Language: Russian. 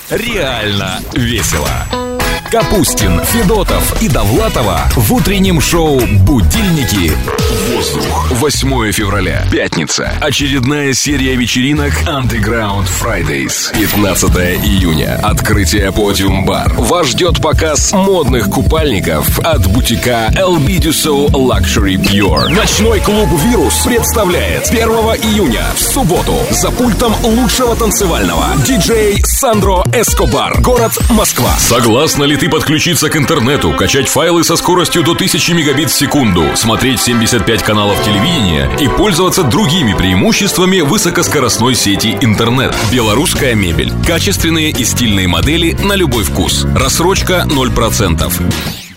реально весело. Капустин, Федотов и Довлатова в утреннем шоу «Будильники». Воздух. 8 февраля. Пятница. Очередная серия вечеринок Underground Fridays. 15 июня. Открытие Podium Bar. Вас ждет показ модных купальников от бутика LB Dussault Luxury Pure. Ночной клуб «Вирус» представляет 1 июня в субботу за пультом лучшего танцевального диджей Сандро Эскобар. Город Москва. Согласна ли ты подключиться к интернету, качать файлы со скоростью до 1000 мегабит в секунду, смотреть 75 каналов телевидения и пользоваться другими преимуществами высокоскоростной сети интернет? Белорусская мебель. Качественные и стильные модели на любой вкус. Рассрочка 0%.